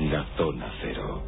La Zona Cero.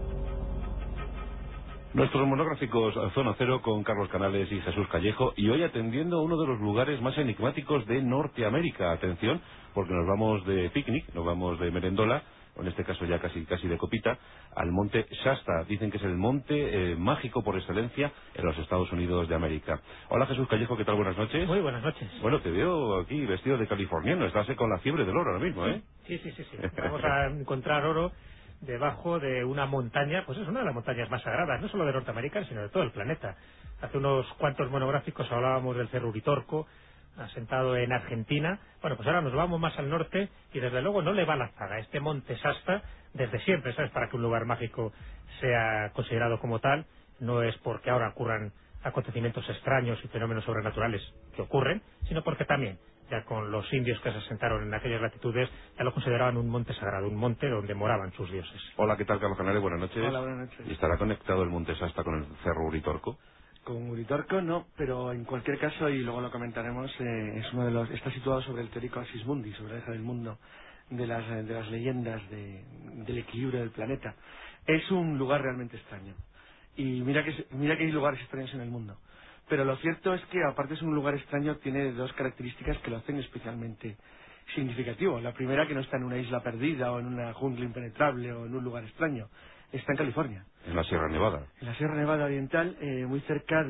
Nuestros monográficos Zona Cero con Carlos Canales y Jesús Callejo, y hoy atendiendo a uno de los lugares más enigmáticos de Norteamérica. Atención, porque nos vamos de picnic, nos vamos de merendola, en este caso ya casi de copita, al monte Shasta. Dicen que es el monte mágico por excelencia en los Estados Unidos de América. Hola Jesús Callejo, ¿qué tal? Buenas noches. Muy buenas noches. Bueno, te veo aquí vestido de californiano, estás con la fiebre del oro ahora mismo, ¿eh? Sí. Vamos a encontrar oro debajo de una montaña, pues es una de las montañas más sagradas, no solo de Norteamérica, sino de todo el planeta. Hace unos cuantos monográficos hablábamos del Cerro Uritorco, asentado en Argentina. Bueno, pues ahora nos vamos más al norte y desde luego no le va la zaga. Este monte Shasta, desde siempre, ¿sabes? Para que un lugar mágico sea considerado como tal, no es porque ahora ocurran acontecimientos extraños y fenómenos sobrenaturales que ocurren, sino porque también, ya con los indios que se asentaron en aquellas latitudes, ya lo consideraban un monte sagrado, un monte donde moraban sus dioses. Hola, ¿qué tal, Carlos Canales? Buenas noches. Hola, buenas noches. ¿Y estará conectado el monte Shasta con el Cerro Uritorco? Con Uritorco no, pero en cualquier caso, y luego lo comentaremos, es uno de los, está situado sobre el teórico Axis Mundi, sobre el eje del mundo, de las leyendas del equilibrio del planeta. Es un lugar realmente extraño. Y mira que hay lugares extraños en el mundo. Pero lo cierto es que, aparte de ser un lugar extraño, tiene dos características que lo hacen especialmente significativo. La primera, que no está en una isla perdida o en una jungla impenetrable o en un lugar extraño. Está en California. En la Sierra Nevada. En la Sierra Nevada Oriental, muy cerca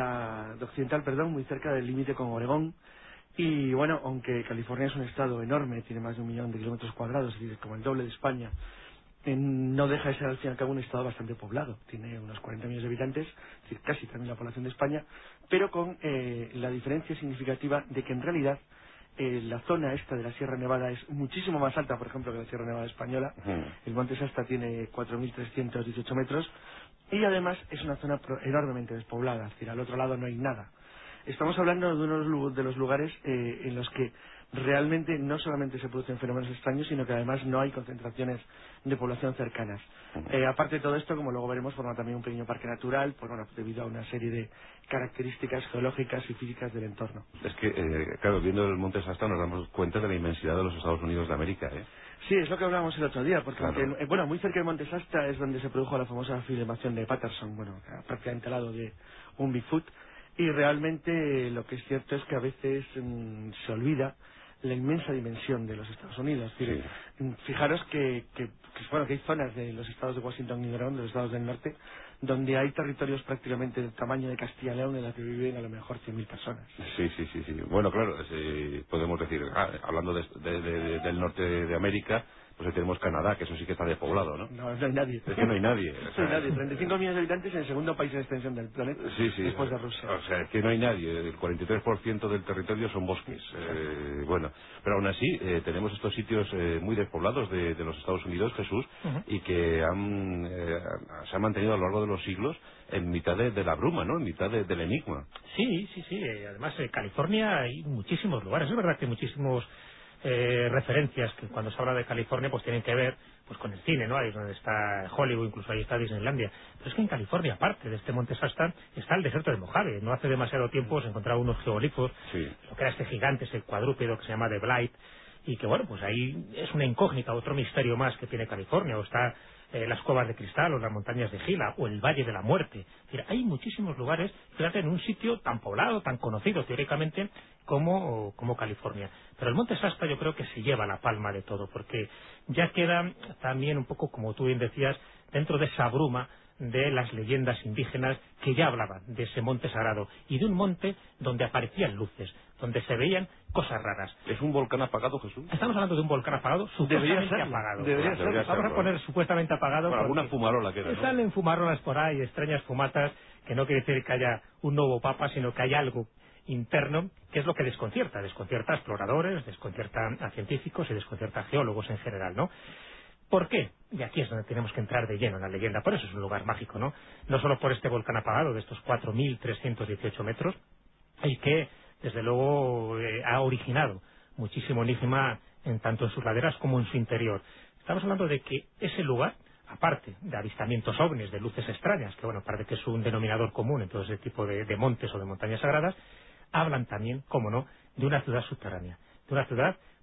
muy cerca del límite con Oregón. Y bueno, aunque California es un estado enorme, tiene más de 1 millón de kilómetros cuadrados, es decir, como el doble de España, no deja de ser al fin y al cabo un estado bastante poblado. Tiene unos 40 millones de habitantes, es decir, casi también la población de España, pero con la diferencia significativa de que en realidad la zona esta de la Sierra Nevada es muchísimo más alta, por ejemplo, que la Sierra Nevada española. El monte Shasta tiene 4.318 metros y además es una zona enormemente despoblada, es decir, al otro lado no hay nada. Estamos hablando de uno de los lugares en los que realmente no solamente se producen fenómenos extraños, sino que además no hay concentraciones de población cercanas. Aparte de todo esto, como luego veremos, forma también un pequeño parque natural, pues bueno, debido a una serie de características geológicas y físicas del entorno. Es que, claro, viendo el monte Shasta nos damos cuenta de la inmensidad de los Estados Unidos de América, ¿eh? Sí, es lo que hablábamos el otro día, porque claro. bueno, muy cerca del monte Shasta es donde se produjo la famosa filmación de Patterson, bueno, prácticamente al lado de un Bigfoot, y realmente lo que es cierto es que a veces se olvida la inmensa dimensión de los Estados Unidos. Es decir, fijaros que hay zonas de los estados de Washington y Oregón, de los estados del norte, donde hay territorios prácticamente del tamaño de Castilla y León en los que viven a lo mejor 100.000 personas. Sí. Bueno, claro, podemos decir, hablando del norte de América, pues tenemos Canadá, que eso sí que está despoblado, ¿no? No hay nadie. Es que no hay nadie. No hay nadie. 35 millones de habitantes en el segundo país en extensión del planeta, después de Rusia. O sea, es que no hay nadie. El 43% del territorio son bosques. Bueno, pero aún así tenemos estos sitios muy despoblados de los Estados Unidos, Jesús, y que se han mantenido a lo largo de los siglos en mitad de la bruma, ¿no? En mitad del enigma. Sí. Además, en California hay muchísimos lugares. Es verdad que hay muchísimos referencias que cuando se habla de California pues tienen que ver pues con el cine, ¿no? Ahí es donde está Hollywood, incluso ahí está Disneylandia. Pero es que en California, aparte de este monte Shasta, está el desierto de Mojave. No hace demasiado tiempo se encontraron unos geoglifos, lo que era este gigante, ese cuadrúpedo que se llama The Blight, y que bueno, pues ahí es una incógnita, otro misterio más que tiene California. O está las cuevas de cristal, o las montañas de Gila, o el Valle de la Muerte. Es decir, hay muchísimos lugares, fíjate, en un sitio tan poblado, tan conocido teóricamente como California. Pero el monte Shasta yo creo que se lleva la palma de todo, porque ya queda también un poco, como tú bien decías, dentro de esa bruma de las leyendas indígenas que ya hablaban de ese monte sagrado y de un monte donde aparecían luces, donde se veían cosas raras. ¿Es un volcán apagado, Jesús? Estamos hablando de un volcán apagado, supuestamente apagado. Debería ser. Vamos a poner supuestamente apagado. Bueno, alguna fumarola queda, ¿no? Salen fumarolas por ahí, extrañas fumatas, que no quiere decir que haya un nuevo papa, sino que hay algo interno, que es lo que desconcierta a exploradores, desconcierta a científicos y desconcierta a geólogos en general, ¿no? ¿Por qué? Y aquí es donde tenemos que entrar de lleno en la leyenda. Por eso es un lugar mágico, ¿no? No solo por este volcán apagado de estos 4.318 metros, y que, desde luego, ha originado muchísimo enigma tanto en sus laderas como en su interior. Estamos hablando de que ese lugar, aparte de avistamientos ovnis, de luces extrañas, que bueno, parece que es un denominador común en todo ese tipo de montes o de montañas sagradas, hablan también, cómo no, de una ciudad subterránea, de una ciudad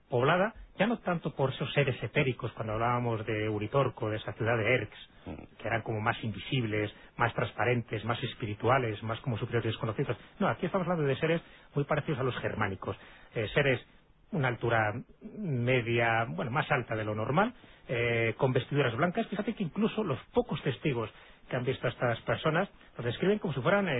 poblada ya no tanto por esos seres etéricos, cuando hablábamos de Uritorco, de esa ciudad de Erx, que eran como más invisibles, más transparentes, más espirituales, más como superiores desconocidos. No, aquí estamos hablando de seres muy parecidos a los germánicos, seres una altura media, bueno, más alta de lo normal, con vestiduras blancas. Fíjate que incluso los pocos testigos que han visto a estas personas los describen como si fueran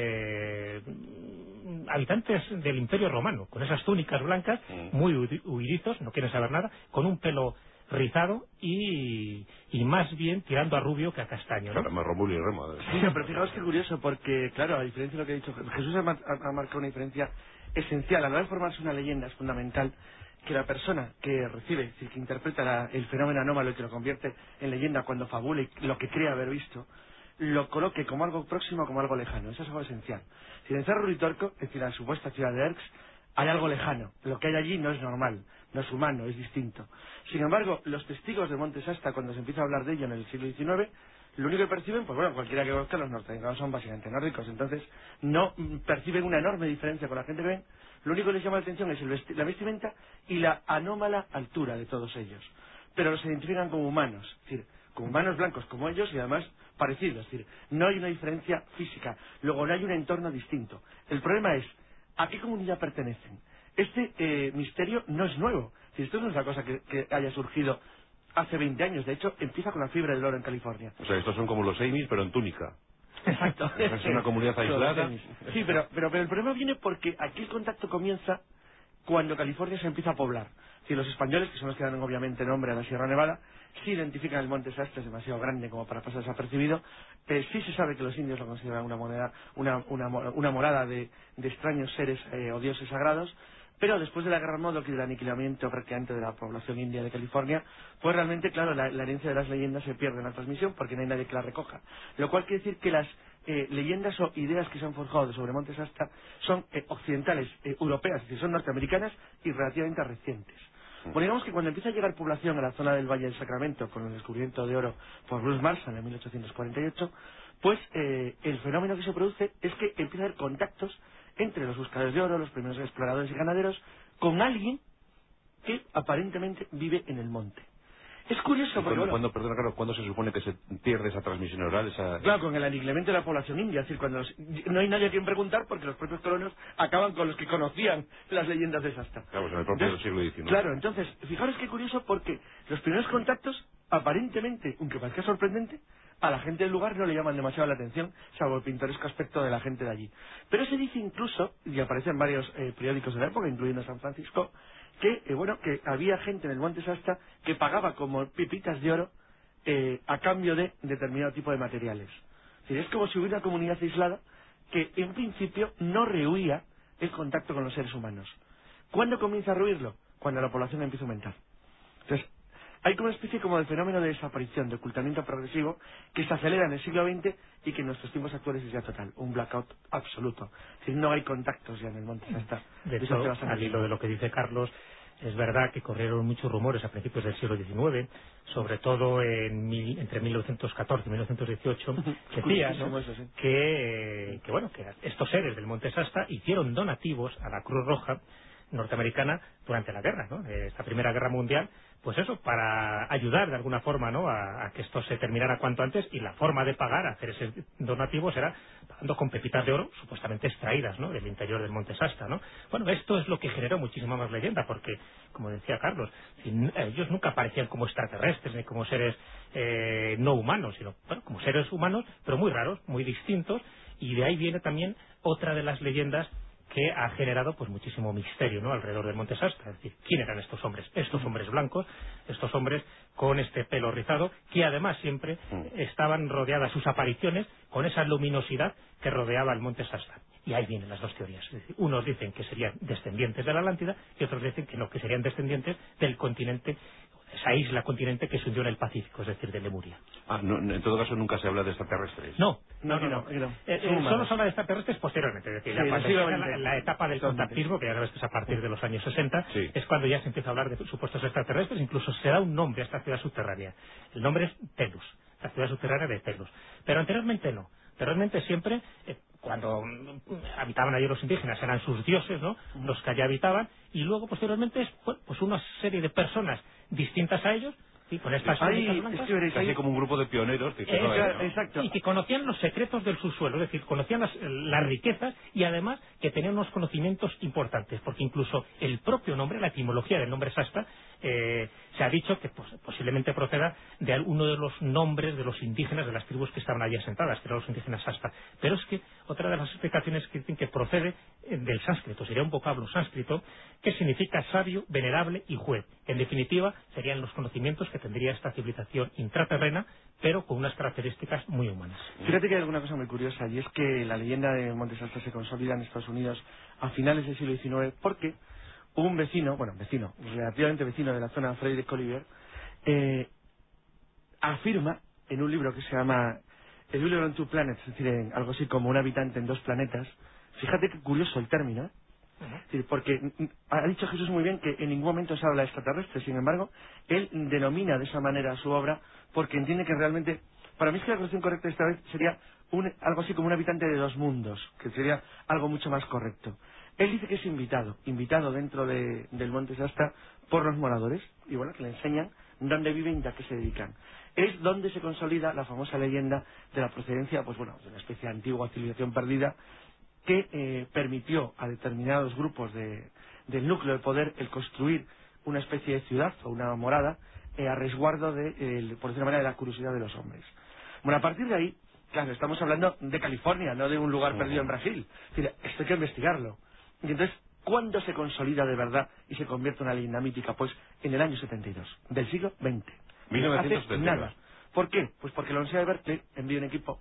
habitantes del Imperio Romano, con esas túnicas blancas, muy huidizos, no quieren saber nada, con un pelo rizado y más bien tirando a rubio que a castaño, ¿no? Más Rómulo y Remo. Sí, pero fijaos que curioso, porque, claro, a diferencia de lo que ha dicho Jesús, ha marcado una diferencia esencial. A la hora de formarse una leyenda es fundamental que la persona que recibe, es decir, que interpreta el fenómeno anómalo y que lo convierte en leyenda cuando fabula y lo que cree haber visto, lo coloque como algo próximo o como algo lejano. Eso es algo esencial. Si en el Cerro Uritorco, es decir, la supuesta ciudad de Erx, hay algo lejano. Lo que hay allí no es normal, no es humano, es distinto. Sin embargo, los testigos de Monte Sasta, cuando se empieza a hablar de ello en el siglo XIX, lo único que perciben, pues bueno, cualquiera que conozca, los norteamericanos son básicamente nórdicos, entonces no perciben una enorme diferencia con la gente que ven. Lo único que les llama la atención es la vestimenta y la anómala altura de todos ellos. Pero los identifican como humanos, es decir, como humanos blancos como ellos y además parecidos, es decir, no hay una diferencia física, luego no hay un entorno distinto. El problema es, ¿a qué comunidad pertenecen? Este misterio no es nuevo, es decir, esto no es una cosa que haya surgido hace 20 años, de hecho empieza con la fiebre del oro en California. O sea, estos son como los Amish, pero en túnica. Exacto. Es una comunidad aislada. Sí, pero el problema viene porque aquí el contacto comienza cuando California se empieza a poblar. Si los españoles, que son los que dan obviamente nombre a la Sierra Nevada, sí identifican el Monte Sasta, es demasiado grande como para pasar desapercibido. Sí se sabe que los indios lo consideran una morada de extraños seres o dioses sagrados. Pero después de la guerra Modoc y del aniquilamiento prácticamente de la población india de California, pues realmente, claro, la herencia de las leyendas se pierde en la transmisión porque no hay nadie que la recoja. Lo cual quiere decir que las leyendas o ideas que se han forjado sobre Monte Sasta son occidentales, europeas, es decir, son norteamericanas y relativamente recientes. Bueno, digamos que cuando empieza a llegar población a la zona del Valle del Sacramento con el descubrimiento de oro por Bruce Marsden en 1848, pues el fenómeno que se produce es que empieza a haber contactos entre los buscadores de oro, los primeros exploradores y ganaderos, con alguien que aparentemente vive en el monte. Es curioso porque... ¿Cuándo se supone que se pierde esa transmisión oral? Claro, con el aniquilamiento de la población india, es decir, cuando no hay nadie a quien preguntar porque los propios colonos acaban con los que conocían las leyendas de Sasta. Claro, pues en el propio siglo XIX. Claro, entonces, fijaros qué curioso porque los primeros contactos, aparentemente, aunque parezca sorprendente, a la gente del lugar no le llaman demasiado la atención, salvo el pintoresco aspecto de la gente de allí. Pero se dice incluso, y aparece en varios periódicos de la época, incluyendo San Francisco, que que había gente en el Monte Sasta que pagaba como pepitas de oro a cambio de determinado tipo de materiales. Es decir, es como si hubiera una comunidad aislada que en principio no rehuía el contacto con los seres humanos. ¿Cuándo comienza a rehuirlo? Cuando la población empieza a aumentar. Entonces, hay como una especie de fenómeno de desaparición, de ocultamiento progresivo, que se acelera en el siglo XX y que en nuestros tiempos actuales es ya total, un blackout absoluto. Es decir, no hay contactos ya en el monte Sasta. De hecho, al hilo de lo que dice Carlos, es verdad que corrieron muchos rumores a principios del siglo XIX, sobre todo entre 1914 y 1918, que decían, ¿no?, que estos seres del monte Sasta hicieron donativos a la Cruz Roja norteamericana durante la guerra, ¿no?, esta Primera Guerra Mundial, pues eso, para ayudar de alguna forma, ¿no?, a que esto se terminara cuanto antes, y la forma de pagar, hacer ese donativo, será pagando con pepitas de oro supuestamente extraídas, ¿no?, del interior del monte Sasta, ¿no? Bueno, esto es lo que generó muchísima más leyenda, porque, como decía Carlos, ellos nunca aparecían como extraterrestres ni como seres no humanos, sino como seres humanos, pero muy raros, muy distintos, y de ahí viene también otra de las leyendas que ha generado pues muchísimo misterio, ¿no?, alrededor del monte Sasta. Es decir, ¿quién eran estos hombres? Estos hombres blancos, estos hombres con este pelo rizado, que además siempre estaban rodeadas sus apariciones con esa luminosidad que rodeaba el monte Sasta. Y ahí vienen las dos teorías. Es decir, unos dicen que serían descendientes de la Atlántida y otros dicen que no, que serían descendientes del continente, esa isla continente que se hundió en el Pacífico, es decir, de Lemuria. En todo caso nunca se habla de extraterrestres. No. Solo se habla de extraterrestres posteriormente, es decir, la etapa del contactismo, que ya sabes que es a partir de los años 60, es cuando ya se empieza a hablar de supuestos extraterrestres, incluso se da un nombre a esta ciudad subterránea. El nombre es Telus, la ciudad subterránea de Telus. Pero anteriormente no. Anteriormente siempre, cuando habitaban allí los indígenas eran sus dioses, ¿no? Los que allí habitaban, y luego posteriormente es pues una serie de personas distintas a ellos, y con estas blancas, casi como un grupo de pioneros exacto, y que conocían los secretos del subsuelo, es decir, conocían las riquezas, y además que tenían unos conocimientos importantes, porque incluso el propio nombre, la etimología del nombre Shasta, se ha dicho que posiblemente proceda de uno de los nombres de los indígenas de las tribus que estaban allí asentadas, que eran los indígenas Shasta. Pero es que otra de las explicaciones que dicen que procede del sánscrito, sería un vocablo sánscrito que significa sabio, venerable y juez. En definitiva, serían los conocimientos que tendría esta civilización intraterrena, pero con unas características muy humanas. Fíjate que hay alguna cosa muy curiosa, y es que la leyenda de Monte Shasta se consolida en Estados Unidos a finales del siglo XIX, porque un vecino, relativamente vecino de la zona, Frederick Oliver, afirma en un libro que se llama A Dweller on Two Planets, es decir, algo así como un habitante en dos planetas. Fíjate qué curioso el término, ¿eh? Es decir, porque ha dicho Jesús muy bien que en ningún momento se habla extraterrestre, sin embargo, él denomina de esa manera su obra porque entiende que realmente, para mí es que la traducción correcta esta vez sería algo así como un habitante de dos mundos, que sería algo mucho más correcto. Él dice que es invitado dentro del Monte Shasta por los moradores, y bueno, que le enseñan dónde viven y a qué se dedican. Es donde se consolida la famosa leyenda de la procedencia, de una especie de antigua civilización perdida, que permitió a determinados grupos del núcleo de poder el construir una especie de ciudad o una morada a resguardo por decirlo de manera, de la curiosidad de los hombres. Bueno, a partir de ahí, claro, estamos hablando de California, no de un lugar perdido en Brasil. Es decir, esto hay que investigarlo. Y entonces, ¿cuándo se consolida de verdad y se convierte en una leyenda mítica? Pues en el año 72, del siglo XX. 1972. Nada. ¿Por qué? Pues porque la Universidad de Berkeley envía un equipo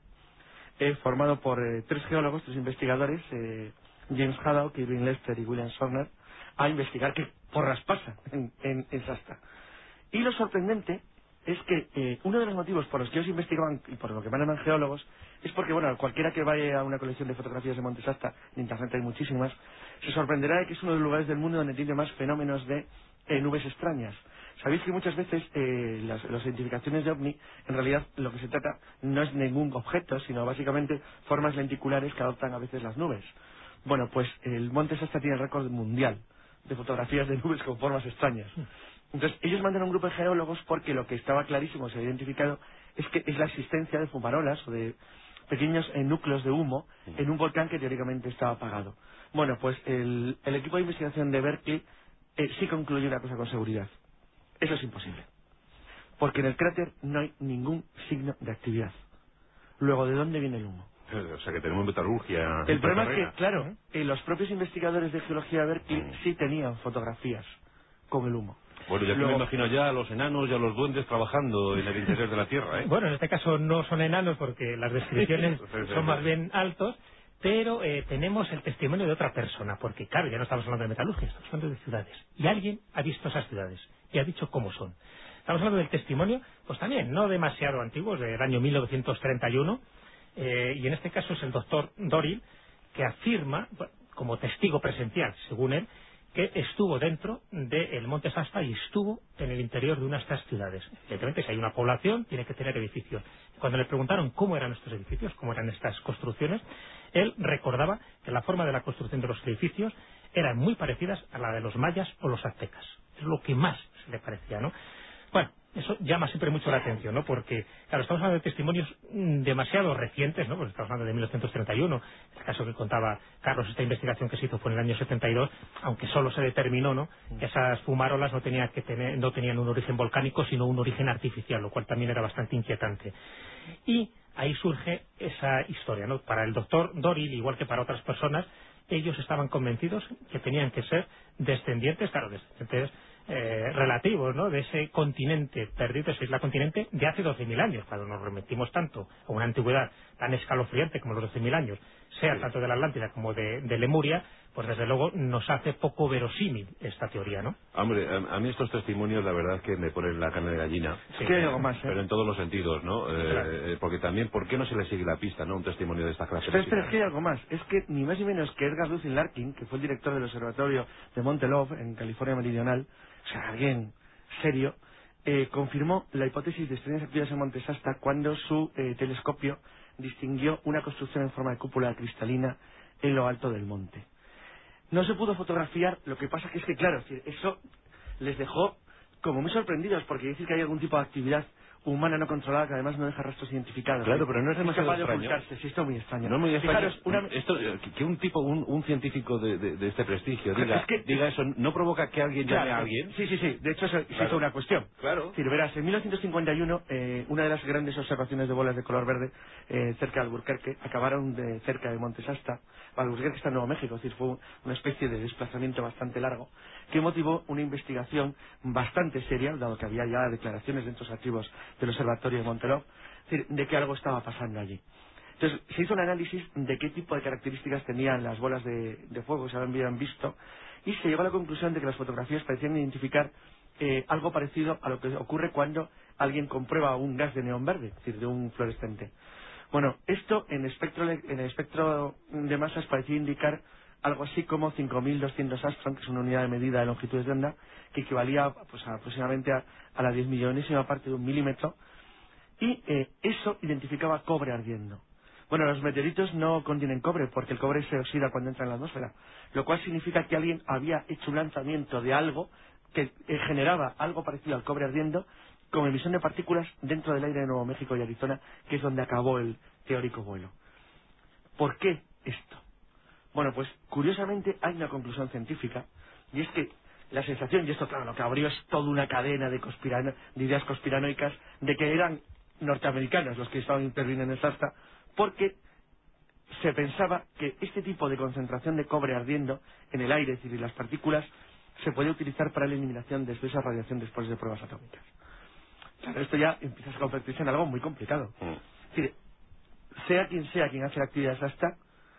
formado por 3 geólogos, 3 investigadores, James Haddock, Irving Lester y William Sumner, a investigar qué porras pasa en Shasta. Y lo sorprendente es que uno de los motivos por los que ellos investigaban y por lo que van geólogos es porque, cualquiera que vaya a una colección de fotografías de Monte Shasta, en internet hay muchísimas, se sorprenderá de que es uno de los lugares del mundo donde tiene más fenómenos de nubes extrañas. Sabéis que muchas veces las identificaciones de OVNI, en realidad lo que se trata no es ningún objeto, sino básicamente formas lenticulares que adoptan a veces las nubes. Bueno, pues el Monte Shasta tiene el récord mundial de fotografías de nubes con formas extrañas. Entonces, ellos mandan a un grupo de geólogos porque lo que estaba clarísimo, se había identificado, es que es la existencia de fumarolas o de pequeños núcleos de humo en un volcán que teóricamente estaba apagado. Bueno, pues el equipo de investigación de Berkeley sí concluyó una cosa con seguridad. Eso es imposible. Porque en el cráter no hay ningún signo de actividad. Luego, ¿de dónde viene el humo? O sea, que tenemos metalurgia. El problema es que, claro, los propios investigadores de geología de Berkeley sí tenían fotografías con el humo. Bueno, ya me imagino ya a los enanos y a los duendes trabajando en el interior de la Tierra, ¿eh? Bueno, en este caso no son enanos porque las descripciones son más bien altos, pero tenemos el testimonio de otra persona, porque claro, ya no estamos hablando de metalurgia, estamos hablando de ciudades. Y alguien ha visto esas ciudades y ha dicho cómo son. Estamos hablando del testimonio, pues también, no demasiado antiguo, del año 1931, y en este caso es el doctor Doyle, que afirma, como testigo presencial, según él, que estuvo dentro del Monte Shasta y estuvo en el interior de una de estas ciudades. Evidentemente, si hay una población, tiene que tener edificios. Cuando le preguntaron cómo eran estos edificios, cómo eran estas construcciones, él recordaba que la forma de la construcción de los edificios eran muy parecidas a la de los mayas o los aztecas. Es lo que más se le parecía, ¿no? Bueno, eso llama siempre mucho la atención, ¿no? Porque, claro, estamos hablando de testimonios demasiado recientes, ¿no? Pues estamos hablando de 1931, el caso que contaba Carlos, esta investigación que se hizo fue en el año 72, aunque solo se determinó, ¿no?, que esas fumarolas no tenían un origen volcánico, sino un origen artificial, lo cual también era bastante inquietante. Y ahí surge esa historia, ¿no? Para el doctor Doyle, igual que para otras personas, ellos estaban convencidos que tenían que ser descendientes, claro, descendientes relativos, ¿no?, de ese continente perdido, esa isla continente de hace 12.000 años. Cuando nos remitimos tanto a una antigüedad tan escalofriante como los 12.000 años, sea tanto de la Atlántida como de Lemuria, pues desde luego nos hace poco verosímil esta teoría, ¿no? Hombre, a mí estos testimonios la verdad es que me ponen la carne de gallina. Sí, que hay algo más, pero en todos los sentidos, ¿no? Claro. Porque también, ¿por qué no se le sigue la pista, no? Un testimonio de esta clase. Pero es que hay algo más. Es que ni más ni menos que Edgar Lucien Larkin, que fue el director del observatorio de Monte Love en California Meridional, o sea, alguien serio, confirmó la hipótesis de estrellas activas en Monte Shasta cuando su telescopio distinguió una construcción en forma de cúpula cristalina en lo alto del monte. No se pudo fotografiar, lo que pasa que es que, claro, eso les dejó como muy sorprendidos, porque dice que hay algún tipo de actividad humana no controlada que además no deja rastros identificados. Claro, pero no es demasiado capaz de extraño. ocultarse, sí, esto es muy extraño. No es muy extraño. Fijaros, Esto, que un tipo, un científico de este prestigio diga eso, ¿no provoca que alguien llame a alguien? Sí, de hecho se hizo una cuestión. Claro. Es decir, verás, en 1951 una de las grandes observaciones de bolas de color verde cerca de Albuquerque acabaron cerca de Monte Shasta. Albuquerque está en Nuevo México, es decir, fue una especie de desplazamiento bastante largo que motivó una investigación bastante seria, dado que había ya declaraciones dentro de los archivos del observatorio de Montelov, es decir, de que algo estaba pasando allí. Entonces, se hizo un análisis de qué tipo de características tenían las bolas de fuego que se habían visto y se llegó a la conclusión de que las fotografías parecían identificar algo parecido a lo que ocurre cuando alguien comprueba un gas de neón verde, es decir, de un fluorescente. Bueno, esto en el espectro de masas parecía indicar algo así como 5.200 Astron, que es una unidad de medida de longitudes de onda, que equivalía pues, aproximadamente a la 10.000.000ª parte de un milímetro, y eso identificaba cobre ardiendo. Bueno, los meteoritos no contienen cobre, porque el cobre se oxida cuando entra en la atmósfera, lo cual significa que alguien había hecho un lanzamiento de algo que generaba algo parecido al cobre ardiendo, con emisión de partículas dentro del aire de Nuevo México y Arizona, que es donde acabó el teórico vuelo. ¿Por qué esto? Bueno, pues curiosamente hay una conclusión científica, y es que la sensación, y esto claro, lo que abrió es toda una cadena de ideas conspiranoicas, de que eran norteamericanos los que estaban interviniendo en Shasta, porque se pensaba que este tipo de concentración de cobre ardiendo en el aire, es decir, las partículas, se podía utilizar para la eliminación de esa radiación después de pruebas atómicas. Claro, esto ya empieza a convertirse en algo muy complicado. Es decir, sea quien hace la actividad Shasta,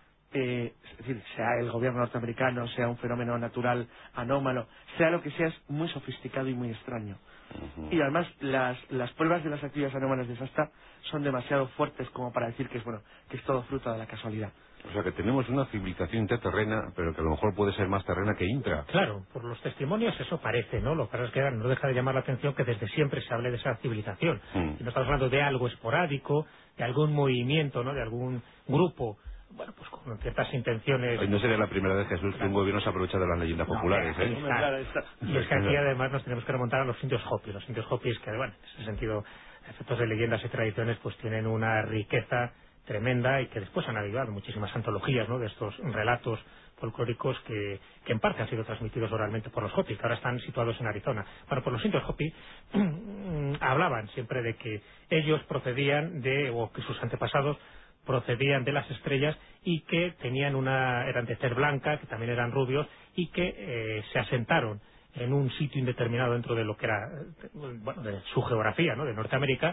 es decir, sea el gobierno norteamericano, sea un fenómeno natural anómalo, sea lo que sea, es muy sofisticado y muy extraño. Y además las pruebas de las actividades anómalas de Shasta son demasiado fuertes como para decir que es todo fruto de la casualidad. O sea que tenemos una civilización interterrena, pero que a lo mejor puede ser más terrena que intra. Claro, por los testimonios eso parece, ¿no? Lo que pasa es que no deja de llamar la atención que desde siempre se hable de esa civilización. Y no estamos hablando de algo esporádico, de algún movimiento, ¿no? De algún grupo, bueno, pues con ciertas intenciones. Hoy no sería la primera vez, Jesús, que un gobierno se aprovecha de las leyendas populares, ¿eh? Y es que aquí además nos tenemos que remontar a los indios Hopi. Los indios Hopi, que bueno, en ese sentido, efectos de leyendas y tradiciones, pues tienen una riqueza tremenda y que después han avivado muchísimas antologías, ¿no? De estos relatos folclóricos que en parte han sido transmitidos oralmente por los Hopi, que ahora están situados en Arizona. Bueno, pues los indios Hopi hablaban siempre de que ellos procedían o que sus antepasados procedían de las estrellas y que eran de tez blanca, que también eran rubios y que se asentaron en un sitio indeterminado dentro de lo que era de su geografía, ¿no? De Norteamérica,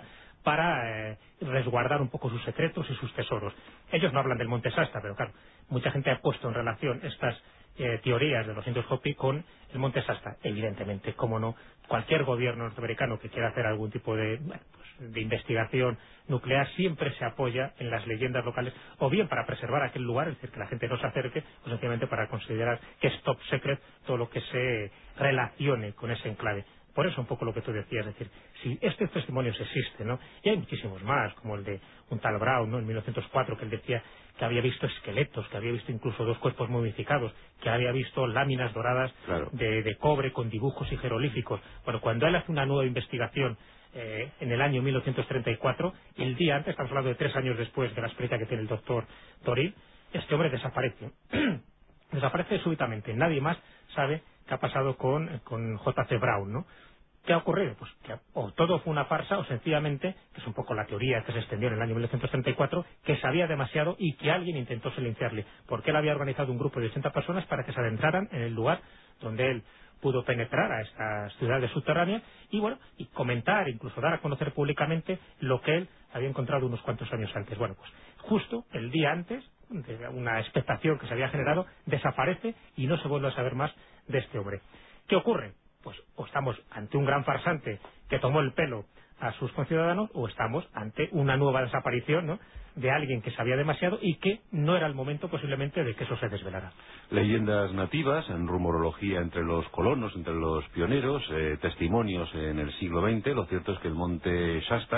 para resguardar un poco sus secretos y sus tesoros. Ellos no hablan del Monte Shasta, pero claro, mucha gente ha puesto en relación estas teorías de los indios Hopi con el Monte Shasta. Evidentemente, cómo no, cualquier gobierno norteamericano que quiera hacer algún tipo de investigación nuclear siempre se apoya en las leyendas locales, o bien para preservar aquel lugar, es decir, que la gente no se acerque, o sencillamente para considerar que es top secret todo lo que se relacione con ese enclave. Por eso un poco lo que tú decías, es decir, si estos testimonios existen, ¿no? Y hay muchísimos más, como el de un tal Brown, ¿no? En 1904, que él decía que había visto esqueletos, que había visto incluso 2 cuerpos momificados, que había visto láminas doradas de cobre con dibujos y jeroglíficos. Bueno, cuando él hace una nueva investigación en el año 1934, el día antes, estamos hablando de 3 años después de la experiencia que tiene el doctor Doril, este hombre desaparece. Desaparece súbitamente. Nadie más sabe qué ha pasado con J.C. Brown, ¿no? ¿Qué ha ocurrido? Pues que o todo fue una farsa o sencillamente, que es un poco la teoría que se extendió en el año 1934, que sabía demasiado y que alguien intentó silenciarle, porque él había organizado un grupo de 80 personas para que se adentraran en el lugar donde él pudo penetrar a estas ciudades subterráneas y bueno, y comentar, incluso dar a conocer públicamente lo que él había encontrado unos cuantos años antes. Bueno, pues justo el día antes de una expectación que se había generado, desaparece y no se vuelve a saber más de este hombre. ¿Qué ocurre? Pues o estamos ante un gran farsante que tomó el pelo a sus conciudadanos, o estamos ante una nueva desaparición, ¿no?, de alguien que sabía demasiado y que no era el momento posiblemente de que eso se desvelara. Leyendas nativas, en rumorología entre los colonos, entre los pioneros, testimonios en el siglo XX. Lo cierto es que el monte Shasta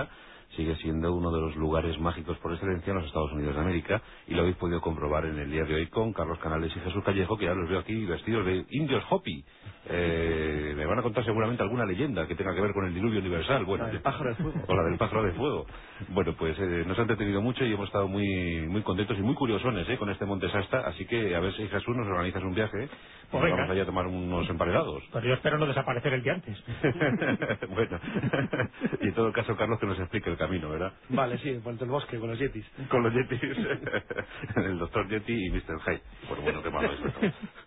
sigue siendo uno de los lugares mágicos por excelencia en los Estados Unidos de América, y lo habéis podido comprobar en el día de hoy con Carlos Canales y Jesús Callejo, que ya los veo aquí vestidos de indios Hopi. Me van a contar seguramente alguna leyenda que tenga que ver con el diluvio universal. Bueno, La del pájaro de fuego. o la del pájaro de fuego. Bueno, pues nos ha entretenido mucho y hemos estado muy contentos y muy curiosones con este Monte Sasta, así que a ver si Jesús nos organizas un viaje, Pues y venga. vamos allá a tomar unos emparedados. Pues yo espero no desaparecer el día antes. Bueno, y en todo caso Carlos que nos explique el camino, ¿verdad? Vale, sí, por el bosque, con los yetis. Con los yetis, el doctor Yeti y Mr. Hyde. Bueno, qué malo es esto.